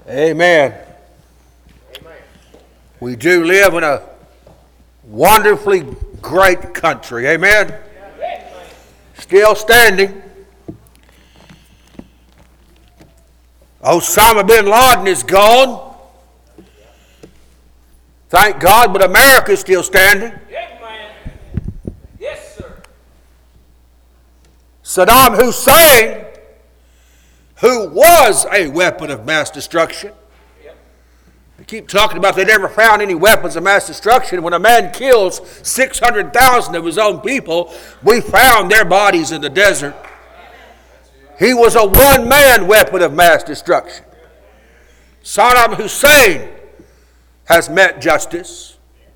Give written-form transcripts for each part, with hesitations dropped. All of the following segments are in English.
Amen. We do live in a wonderfully great country. Amen. Still standing. Osama bin Laden is gone. Thank God, but America is still standing. Yes, sir. Saddam Hussein, who was a weapon of mass destruction. They keep talking about they never found any weapons of mass destruction. When a man kills 600,000 of his own people, we found their bodies in the desert. He was a one-man weapon of mass destruction. Saddam Hussein has met justice.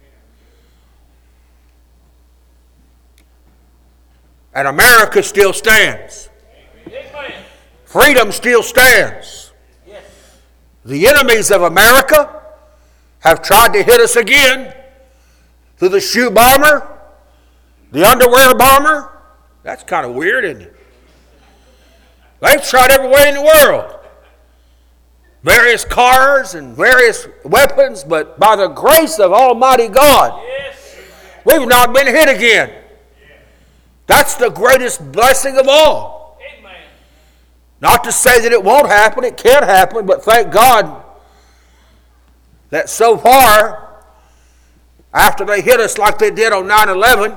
And America still stands. Freedom still stands. The enemies of America have tried to hit us again through the shoe bomber, the underwear bomber. That's kind of weird, isn't it? They've tried every way in the world. Various cars and various weapons, but by the grace of Almighty God, we've not been hit again. That's the greatest blessing of all. Amen. Not to say that it won't happen, it can happen, but thank God that so far, after they hit us like they did on 9/11,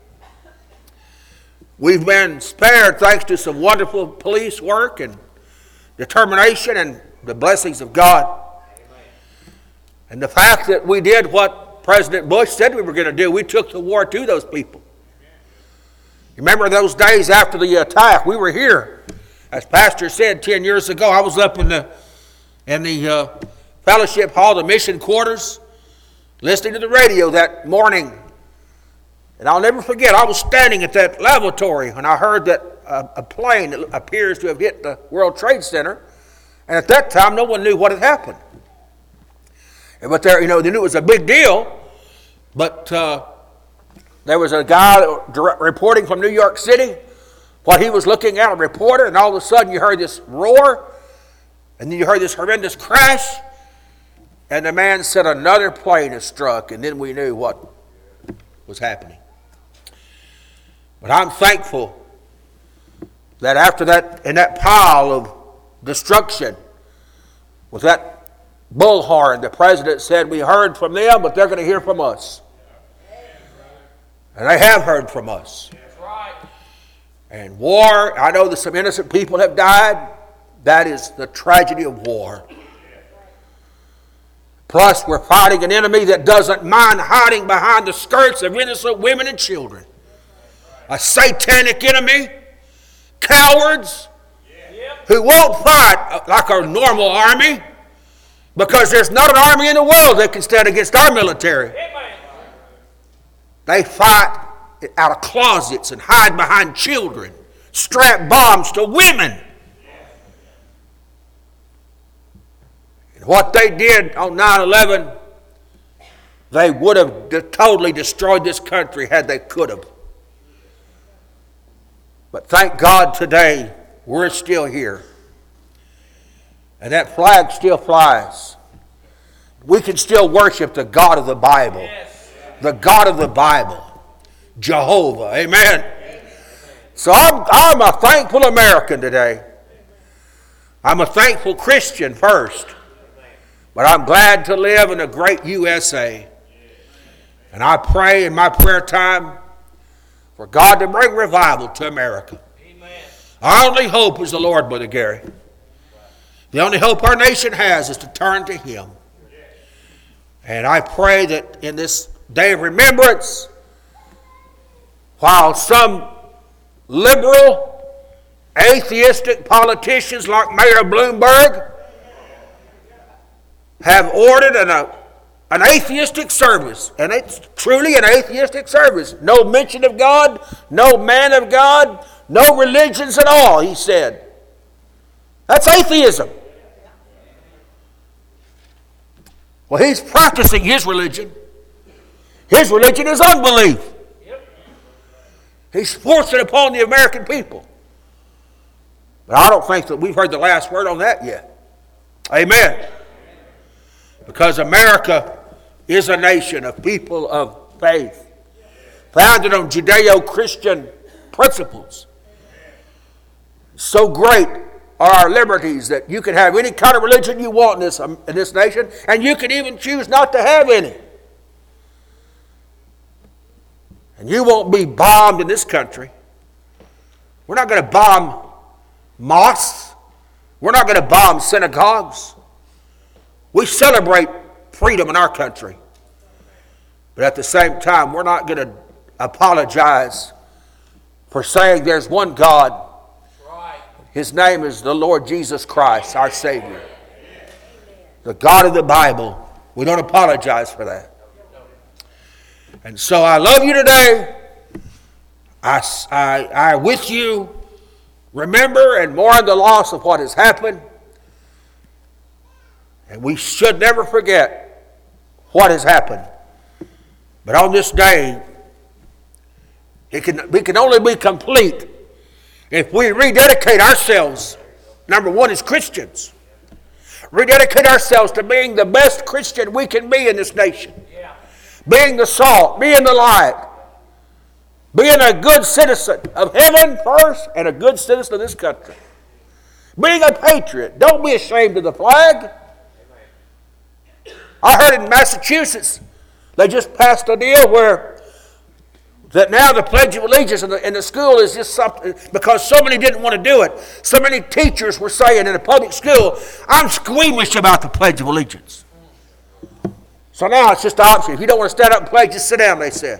we've been spared thanks to some wonderful police work and determination and the blessings of God. Amen. And the fact that we did what President Bush said we were going to do, we took the war to those people. You remember those days after the attack? We were here. As Pastor said 10 years ago, I was up in the fellowship hall, the mission quarters, listening to the radio that morning. And I'll never forget, I was standing at that lavatory when I heard that a plane that appears to have hit the World Trade Center. And at that time, no one knew what had happened. But they knew it was a big deal. But there was a guy reporting from New York City. What he was looking at, a reporter, and all of a sudden you heard this roar, and then you heard this horrendous crash, and the man said another plane has struck, and then we knew what was happening. But I'm thankful that after that, in that pile of destruction, with that bullhorn, the president said, we heard from them, but they're going to hear from us. And they have heard from us. And war, I know that some innocent people have died. That is the tragedy of war. Plus, we're fighting an enemy that doesn't mind hiding behind the skirts of innocent women and children. A satanic enemy, cowards, who won't fight like a normal army, because there's not an army in the world that can stand against our military. They fight out of closets and hide behind children, strap bombs to women. And what they did on 9/11, they would have totally destroyed this country had they could have. But thank God today we're still here. And that flag still flies. We can still worship the God of the Bible. The God of the Bible. Jehovah. Amen. So I'm a thankful American today. I'm a thankful Christian first. But I'm glad to live in a great USA. And I pray in my prayer time for God to bring revival to America. Our only hope is the Lord, Brother Gary. The only hope our nation has is to turn to Him. And I pray that in this day of remembrance, while some liberal, atheistic politicians like Mayor Bloomberg have ordered an atheistic service, and it's truly an atheistic service. No mention of God, no man of God, no religions at all, he said. That's atheism. Well, he's practicing his religion. His religion is unbelief. He's forced it upon the American people. But I don't think that we've heard the last word on that yet. Amen. Because America is a nation of people of faith, founded on Judeo-Christian principles. So great are our liberties that you can have any kind of religion you want in this nation, and you can even choose not to have any. And you won't be bombed in this country. We're not going to bomb mosques. We're not going to bomb synagogues. We celebrate freedom in our country. But at the same time, we're not going to apologize for saying there's one God. His name is the Lord Jesus Christ, our Savior. The God of the Bible. We don't apologize for that. And so I love you today. I with you, remember and mourn the loss of what has happened. And we should never forget what has happened. But on this day, we can only be complete if we rededicate ourselves, number one, as Christians. Rededicate ourselves to being the best Christian we can be in this nation. Yeah. Being the salt, being the light, being a good citizen of heaven first and a good citizen of this country. Being a patriot. Don't be ashamed of the flag. I heard in Massachusetts, they just passed a deal where that now the Pledge of Allegiance in the school is just something, because so many didn't want to do it. So many teachers were saying in a public school, I'm squeamish about the Pledge of Allegiance. So now it's just the option. If you don't want to stand up and pledge, just sit down, they said.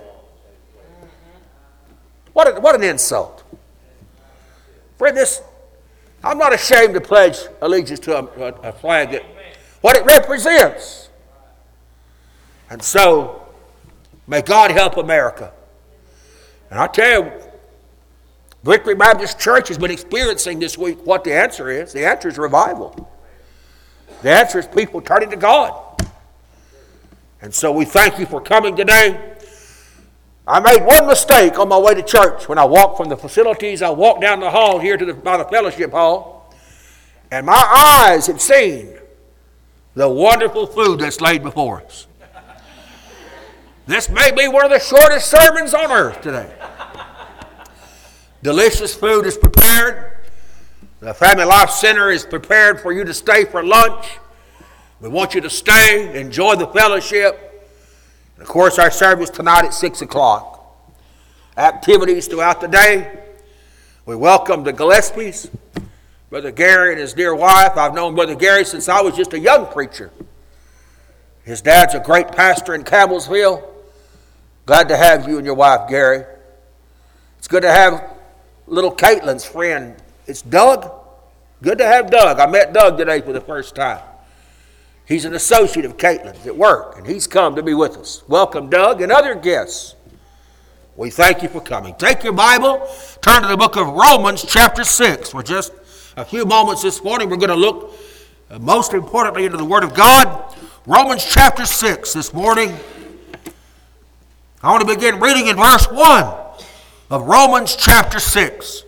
What an insult. Friend, I'm not ashamed to pledge allegiance to a flag, what it represents. And so, may God help America. And I tell you, Victory Baptist Church has been experiencing this week what the answer is. The answer is revival. The answer is people turning to God. And so we thank you for coming today. I made one mistake on my way to church. When I walked from the facilities, I walked down the hall here by the fellowship hall, and my eyes had seen the wonderful food that's laid before us. This may be one of the shortest sermons on earth today. Delicious food is prepared. The Family Life Center is prepared for you to stay for lunch. We want you to stay, enjoy the fellowship. And of course, our service tonight at 6 o'clock. Activities throughout the day. We welcome the Gillespies, Brother Gary and his dear wife. I've known Brother Gary since I was just a young preacher. His dad's a great pastor in Campbellsville. Glad to have you and your wife, Gary. It's good to have little Caitlin's friend. It's Doug. Good to have Doug. I met Doug today for the first time. He's an associate of Caitlin's at work, and he's come to be with us. Welcome, Doug, and other guests. We thank you for coming. Take your Bible, turn to the book of Romans chapter 6. For just a few moments this morning, we're going to look most importantly into the Word of God. Romans chapter 6 this morning. I want to begin reading in verse 1 of Romans chapter 6.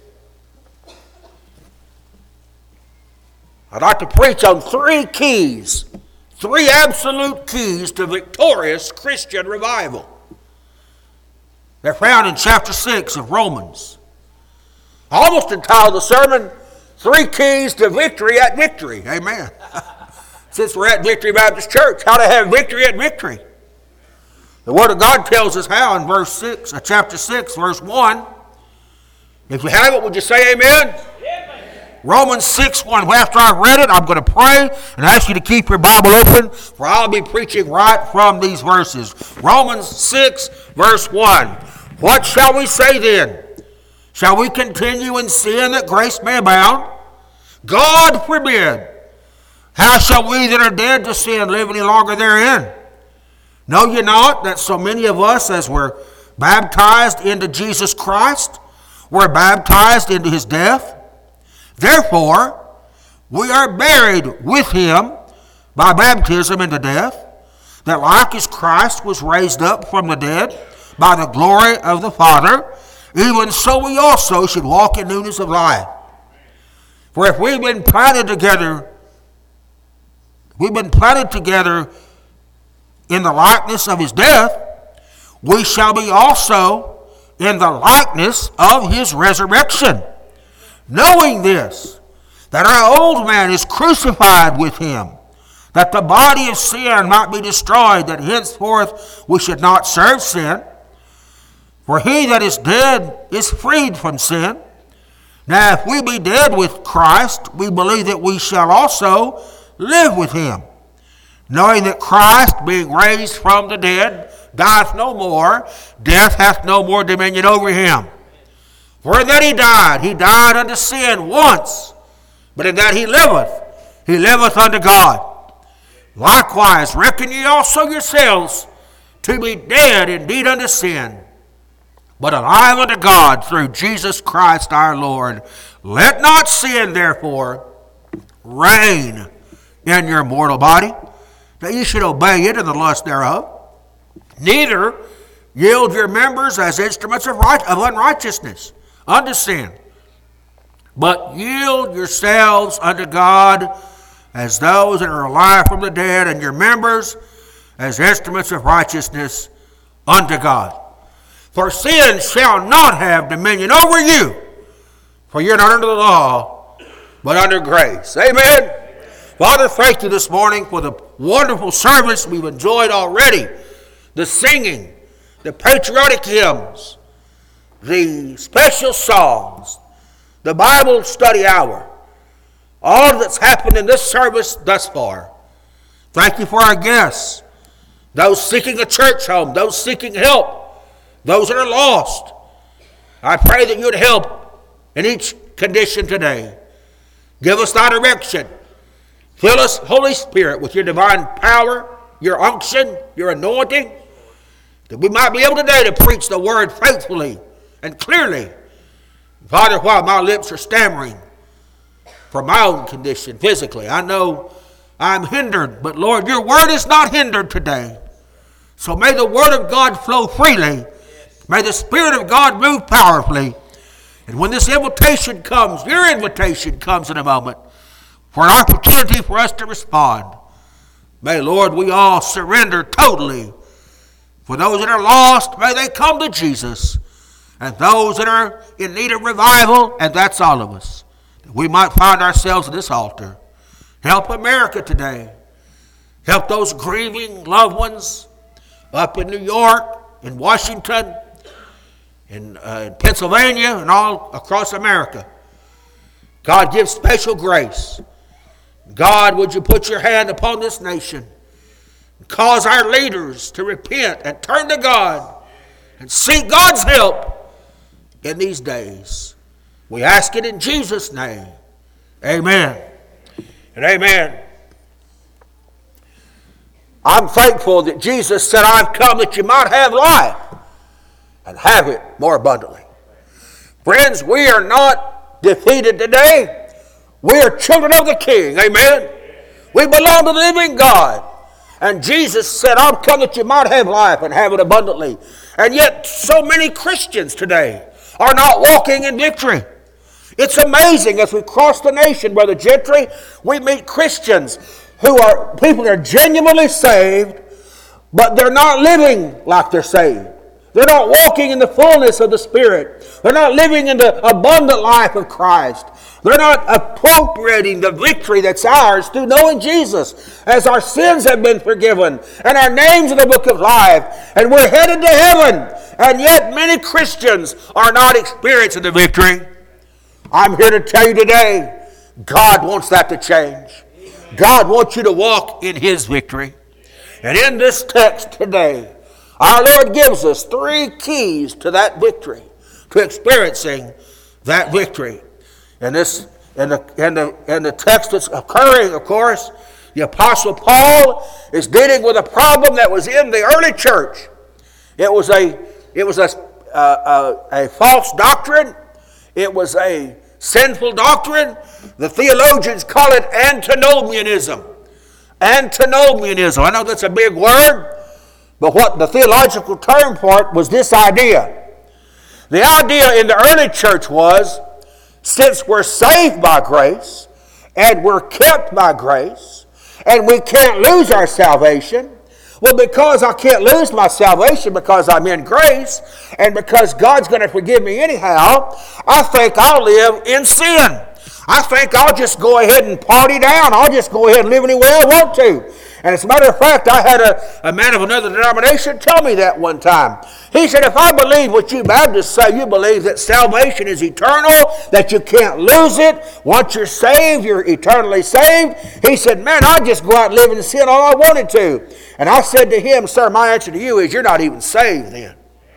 I'd like to preach on three absolute keys to victorious Christian revival. They're found in chapter 6 of Romans. I almost entitled the sermon, 3 Keys to Victory at Victory. Amen. Since we're at Victory Baptist Church, how to have victory at victory. The Word of God tells us how in chapter 6, verse 1. If you have it, would you say amen? Romans 6:1. After I've read it, I'm going to pray and ask you to keep your Bible open, for I'll be preaching right from these verses. Romans 6, verse 1. What shall we say then? Shall we continue in sin that grace may abound? God forbid. How shall we that are dead to sin live any longer therein? Know ye not that so many of us as were baptized into Jesus Christ were baptized into his death? Therefore, we are buried with him by baptism into death, that like as Christ was raised up from the dead by the glory of the Father, even so we also should walk in newness of life. For if we've been planted together in the likeness of his death, we shall be also in the likeness of his resurrection. Knowing this, that our old man is crucified with him, that the body of sin might be destroyed, that henceforth we should not serve sin. For he that is dead is freed from sin. Now if we be dead with Christ, we believe that we shall also live with him, knowing that Christ, being raised from the dead, dieth no more, death hath no more dominion over him. For in that he died unto sin once, but in that he liveth unto God. Likewise, reckon ye also yourselves to be dead indeed unto sin, but alive unto God through Jesus Christ our Lord. Let not sin, therefore, reign in your mortal body, that ye should obey it in the lust thereof. Neither yield your members as instruments of unrighteousness unto sin, but yield yourselves unto God as those that are alive from the dead, and your members as instruments of righteousness unto God. For sin shall not have dominion over you, for you're not under the law, but under grace. Amen. Father, thank you this morning for the wonderful service we've enjoyed already. The singing, the patriotic hymns, the special songs, the Bible study hour, all that's happened in this service thus far. Thank you for our guests, those seeking a church home, those seeking help, those that are lost. I pray that you would help in each condition today. Give us thy direction. Fill us, Holy Spirit, with your divine power, your unction, your anointing, that we might be able today to preach the word faithfully and clearly. Father, while my lips are stammering for my own condition physically, I know I'm hindered, but Lord, your word is not hindered today. So may the word of God flow freely. May the Spirit of God move powerfully. And when this invitation comes, your invitation comes in a moment, for an opportunity for us to respond, may, Lord, we all surrender totally. For those that are lost, may they come to Jesus. And those that are in need of revival, and that's all of us, that we might find ourselves at this altar. Help America today. Help those grieving loved ones up in New York, in Washington, in Pennsylvania, and all across America. God, give special grace. God, would you put your hand upon this nation and cause our leaders to repent and turn to God and seek God's help in these days. We ask it in Jesus' name. Amen and amen. I'm thankful that Jesus said, I've come that you might have life and have it more abundantly. Friends, we are not defeated today. We are children of the King. Amen. We belong to the living God. And Jesus said, I've come that you might have life and have it abundantly. And yet so many Christians today are not walking in victory. It's amazing as we cross the nation, Brother Gentry, we meet Christians who are people that are genuinely saved, but they're not living like they're saved. They're not walking in the fullness of the Spirit. They're not living in the abundant life of Christ. They're not appropriating the victory that's ours through knowing Jesus, as our sins have been forgiven and our names in the book of life, and we're headed to heaven. And yet many Christians are not experiencing the victory. I'm here to tell you today, God wants that to change. God wants you to walk in His victory. And in this text today, our Lord gives us 3 keys to that victory, to experiencing that victory. And the text that's occurring, of course, the Apostle Paul is dealing with a problem that was in the early church. It was a false doctrine. It was a sinful doctrine. The theologians call it antinomianism. Antinomianism. I know that's a big word, but what the theological term for it was this idea. The idea in the early church was, since we're saved by grace, and we're kept by grace, and we can't lose our salvation, Well, because I can't lose my salvation because I'm in grace and because God's going to forgive me anyhow, I think I'll live in sin. I think I'll just go ahead and party down. I'll just go ahead and live any way I want to. And as a matter of fact, I had a man of another denomination tell me that one time. He said, if I believe what you Baptists say, you believe that salvation is eternal, that you can't lose it. Once you're saved, you're eternally saved. He said, man, I'd just go out and live in sin all I wanted to. And I said to him, sir, my answer to you is you're not even saved then.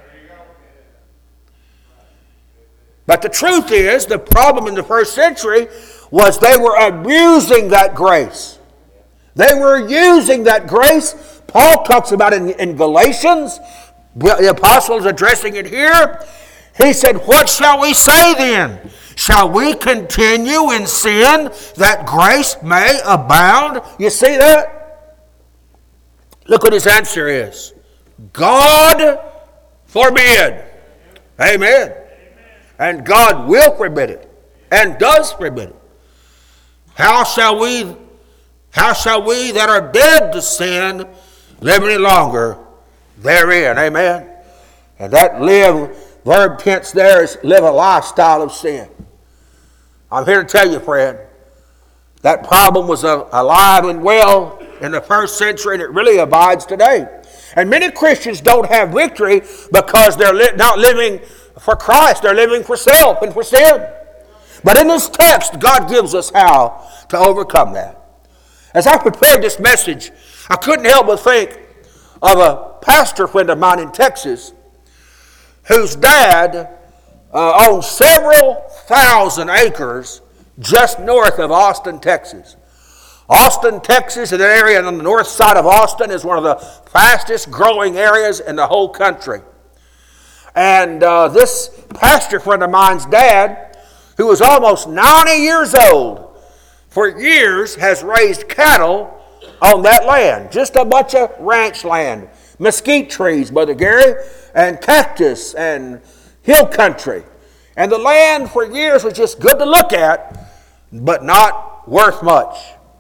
But the truth is, the problem in the first century was they were abusing that grace. They were using that grace. Paul talks about it in Galatians. The apostle is addressing it here. He said, what shall we say then? Shall we continue in sin that grace may abound? You see that? Look what his answer is. God forbid. Amen. And God will forbid it, and does forbid it. How shall we that are dead to sin live any longer therein? Amen. And that live, verb tense there is live a lifestyle of sin. I'm here to tell you, friend, that problem was alive and well in the first century, and it really abides today. And many Christians don't have victory because they're not living for Christ. They're living for self and for sin. But in this text, God gives us how to overcome that. As I prepared this message, I couldn't help but think of a pastor friend of mine in Texas whose dad owned several thousand acres just north of Austin, Texas. Austin, Texas, and an area on the north side of Austin is one of the fastest growing areas in the whole country. And this pastor friend of mine's dad, who was almost 90 years old, for years has raised cattle on that land. Just a bunch of ranch land. Mesquite trees, Brother Gary, and cactus and hill country. And the land for years was just good to look at, but not worth much.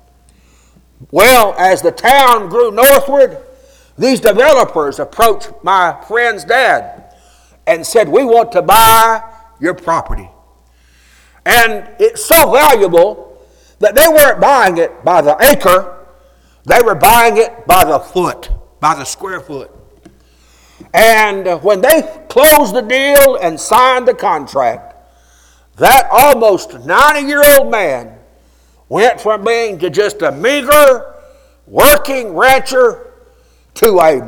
Well, as the town grew northward, these developers approached my friend's dad and said, we want to buy your property. And it's so valuable that they weren't buying it by the acre, they were buying it by the foot, by the square foot. And when they closed the deal and signed the contract, that almost 90-year-old man went from being to just a meager working rancher to a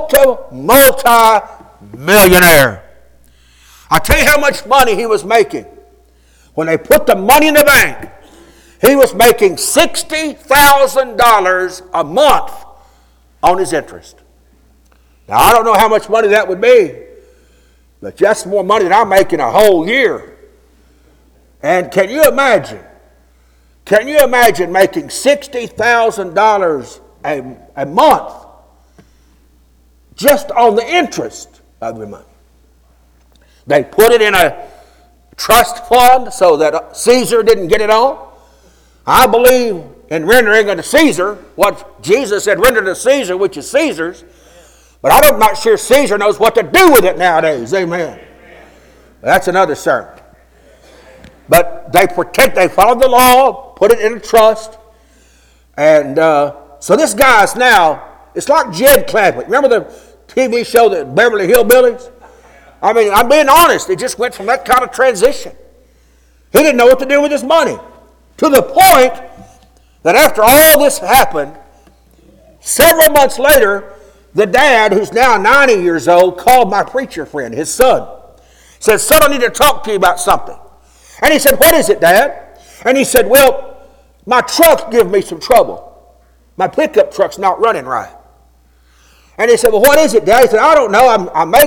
multi-millionaire. I tell you how much money he was making. When they put the money in the bank, he was making $60,000 a month on his interest. Now, I don't know how much money that would be, but that's more money than I'm making a whole year. And can you imagine making $60,000 a month just on the interest of your money? They put it in a trust fund so that Caesar didn't get it on. I believe in rendering unto Caesar what Jesus had rendered to Caesar, which is Caesar's. But I'm not sure Caesar knows what to do with it nowadays. Amen. That's another sermon. But they followed the law, put it in a trust. And so this guy's now, it's like Jed Clampett. Remember the TV show, the Beverly Hillbillies? I mean, I'm being honest. It just went from that kind of transition. He didn't know what to do with his money. To the point that after all this happened, several months later, the dad, who's now 90 years old, called my preacher friend, his son. Said, son, I need to talk to you about something. And he said, what is it, Dad? And he said, well, my truck's giving me some trouble. My pickup truck's not running right. And he said, well, what is it, Dad? He said, I don't know. I'm making